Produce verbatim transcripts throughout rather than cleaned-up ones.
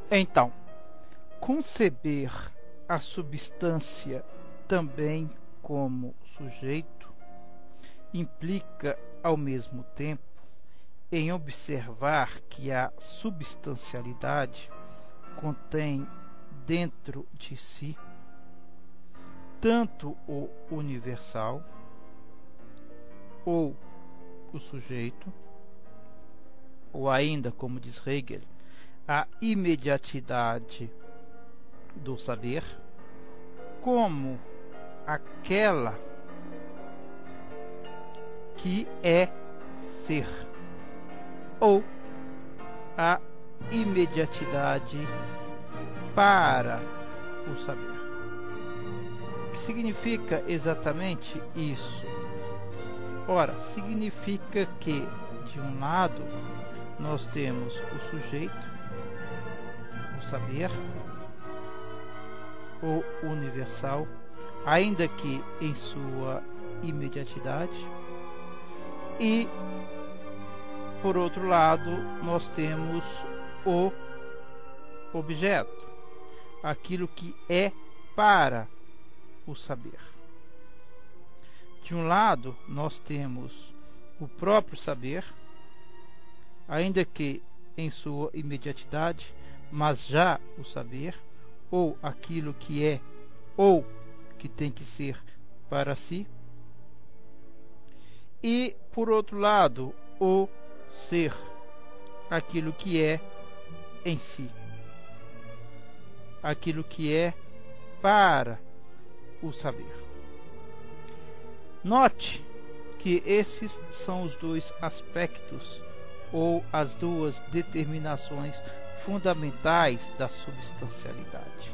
Então, conceber a substância também como sujeito implica, ao mesmo tempo, em observar que a substancialidade contém dentro de si tanto o universal, ou o sujeito, ou ainda, como diz Hegel, a imediatidade do saber, como aquela que é ser, ou a imediatidade para o saber. O que significa exatamente isso? Ora, significa que, de um lado, nós temos o sujeito, o saber, o universal, ainda que em sua imediatidade, e, por outro lado, nós temos o objeto, aquilo que é para o saber. De um lado, nós temos o próprio saber, ainda que em sua imediatidade, mas já o saber, ou aquilo que é, ou que tem que ser para si. E, por outro lado, o ser, aquilo que é em si, aquilo que é para o saber. Note que esses são os dois aspectos ou as duas determinações fundamentais da substancialidade.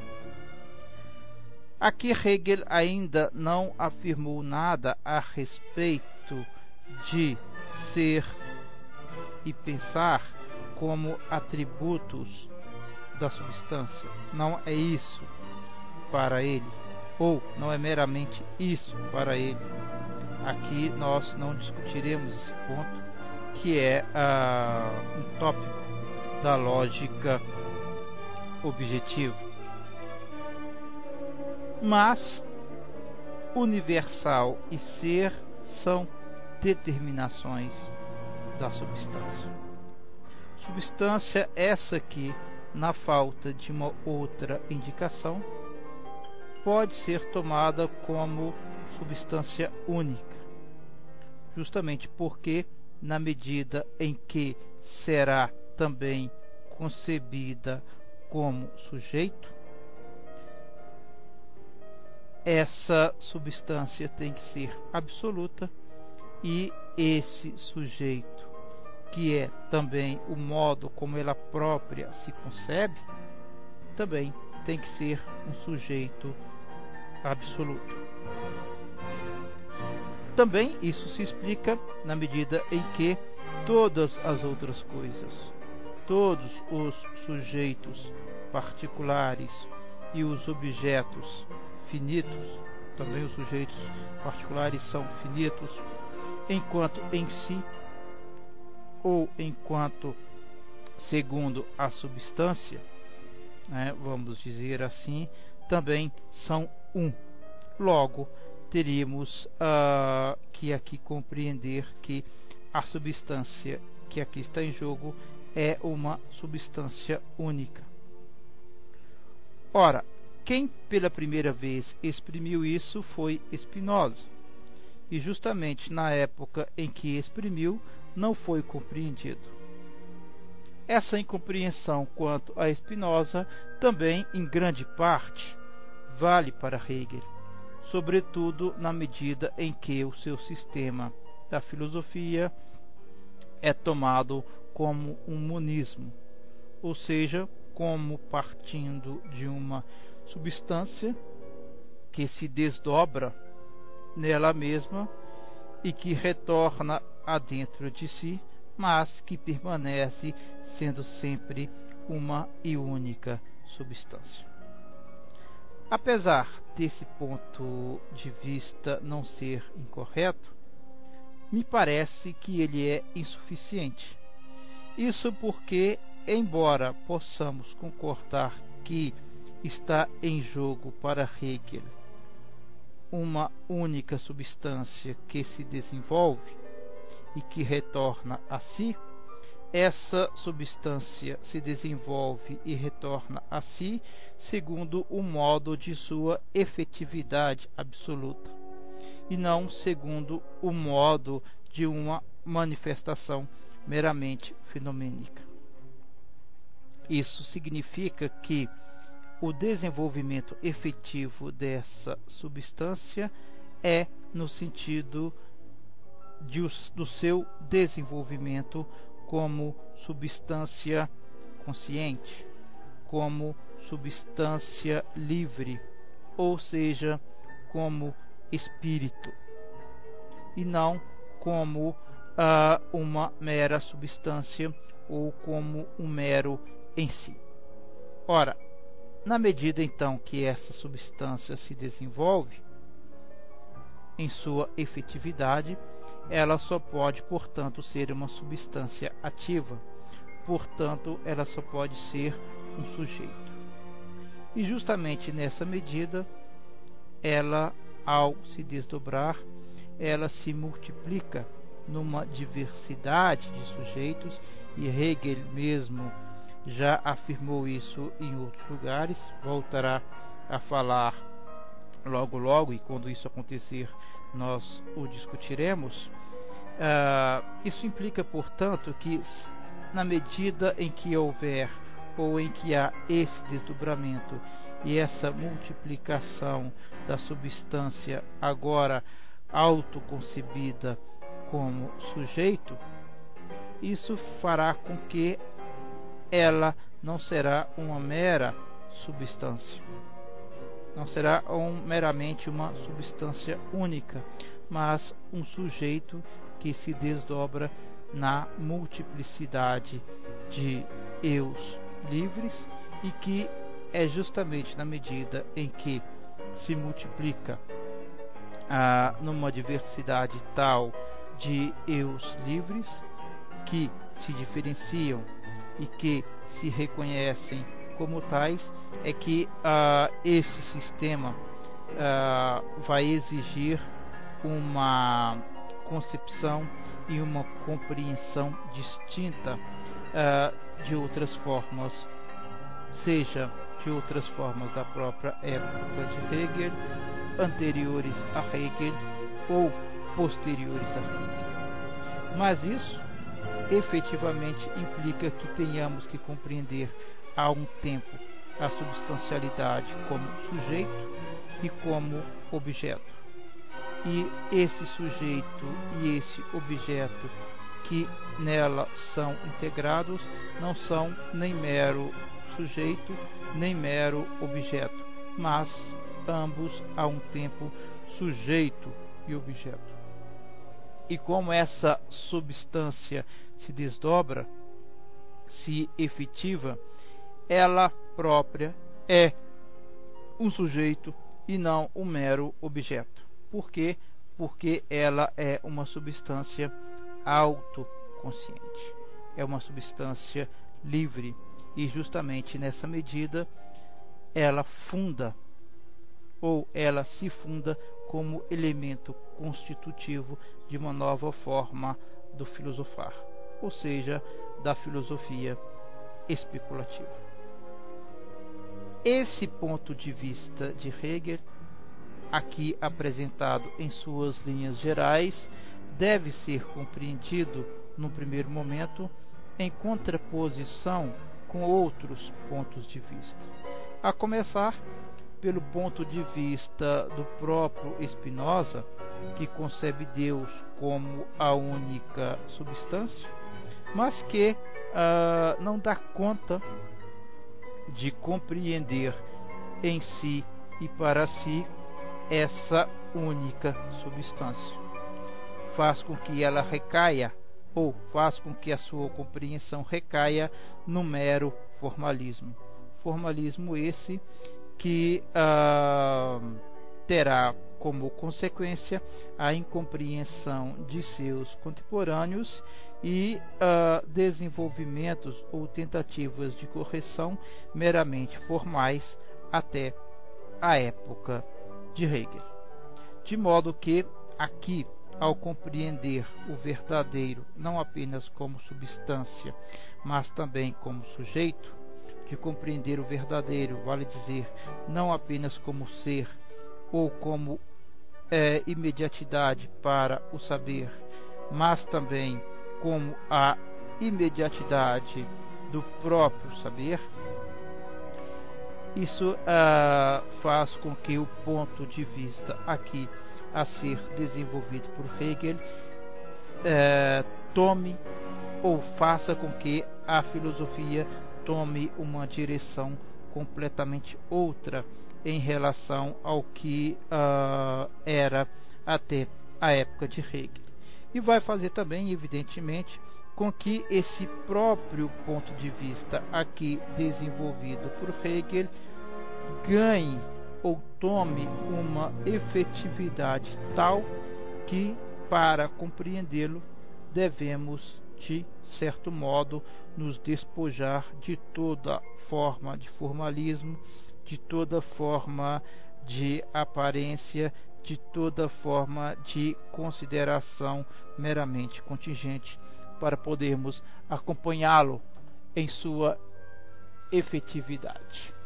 Aqui Hegel ainda não afirmou nada a respeito de ser e pensar como atributos da substância. Não é isso para ele, ou não é meramente isso para ele. Aqui nós não discutiremos esse ponto, que é uh, um tópico da lógica objetiva. Mas universal e ser são determinações da substância. Substância essa que, na falta de uma outra indicação, pode ser tomada como substância única, justamente porque, na medida em que será também concebida como sujeito, essa substância tem que ser absoluta, e esse sujeito, que é também o modo como ela própria se concebe, também tem que ser um sujeito absoluto. Também isso se explica na medida em que todas as outras coisas, todos os sujeitos particulares e os objetos finitos, também os sujeitos particulares são finitos, enquanto em si, ou enquanto segundo a substância, né, vamos dizer assim, também são um. Logo, teríamos uh, que aqui compreender que a substância que aqui está em jogo é uma substância única. Ora, quem pela primeira vez exprimiu isso foi Spinoza, e justamente na época em que exprimiu, não foi compreendido. Essa incompreensão quanto a Spinoza também, em grande parte, vale para Hegel, sobretudo na medida em que o seu sistema da filosofia é tomado como um monismo, ou seja, como partindo de uma substância que se desdobra nela mesma e que retorna a dentro de si, mas que permanece sendo sempre uma e única substância. Apesar desse ponto de vista não ser incorreto, me parece que ele é insuficiente. Isso porque embora possamos concordar que está em jogo para Hegel uma única substância que se desenvolve e que retorna a si, essa substância se desenvolve e retorna a si segundo o modo de sua efetividade absoluta, e não segundo o modo de uma manifestação meramente fenomênica. Isso significa que o desenvolvimento efetivo dessa substância é no sentido de, do seu desenvolvimento como substância consciente, como substância livre, ou seja, como espírito, e não como uh, uma mera substância ou como um mero em si. Ora, na medida então que essa substância se desenvolve em sua efetividade, ela só pode, portanto, ser uma substância ativa, portanto, ela só pode ser um sujeito. E justamente nessa medida, ela, ao se desdobrar, ela se multiplica numa diversidade de sujeitos, e Hegel mesmo já afirmou isso em outros lugares, voltará a falar logo logo, e quando isso acontecer nós o discutiremos. Uh, isso implica, portanto, que na medida em que houver ou em que há esse desdobramento e essa multiplicação da substância agora autoconcebida como sujeito, isso fará com que ela não será uma mera substância, não será um, meramente uma substância única, mas um sujeito que se desdobra na multiplicidade de eus livres, e que é justamente na medida em que se multiplica ah, numa diversidade tal de eus livres que se diferenciam e que se reconhecem como tais, é que uh, esse sistema uh, vai exigir uma concepção e uma compreensão distinta uh, de outras formas, seja de outras formas da própria época de Hegel, anteriores a Hegel ou posteriores a Hegel. Mas isso efetivamente implica que tenhamos que compreender há um tempo a substancialidade como sujeito e como objeto. E esse sujeito e esse objeto que nela são integrados não são nem mero sujeito, nem mero objeto, mas ambos a um tempo sujeito e objeto. E como essa substância se desdobra, se efetiva, ela própria é um sujeito e não um mero objeto. Por quê? Porque ela é uma substância autoconsciente, é uma substância livre, e justamente nessa medida ela funda, ou ela se funda como elemento constitutivo de uma nova forma do filosofar, ou seja, da filosofia especulativa. Esse ponto de vista de Hegel, aqui apresentado em suas linhas gerais, deve ser compreendido, no primeiro momento, em contraposição com outros pontos de vista, a começar pelo ponto de vista do próprio Spinoza, que concebe Deus como a única substância, mas que uh, não dá conta de compreender em si e para si essa única substância. Faz com que ela recaia, ou faz com que a sua compreensão recaia no mero formalismo. Formalismo esse que uh, terá como consequência a incompreensão de seus contemporâneos e uh, desenvolvimentos ou tentativas de correção meramente formais até a época de Hegel. De modo que aqui, ao compreender o verdadeiro não apenas como substância, mas também como sujeito, de compreender o verdadeiro, vale dizer, não apenas como ser ou como é, imediatidade para o saber, mas também como a imediatidade do próprio saber, isso ah, faz com que o ponto de vista aqui a ser desenvolvido por Hegel eh, tome ou faça com que a filosofia tome uma direção completamente outra em relação ao que uh, era até a época de Hegel. E vai fazer também, evidentemente, com que esse próprio ponto de vista aqui desenvolvido por Hegel ganhe ou tome uma efetividade tal que, para compreendê-lo, devemos, de certo modo, nos despojar de toda forma de formalismo, de toda forma de aparência, de toda forma de consideração meramente contingente, para podermos acompanhá-lo em sua efetividade.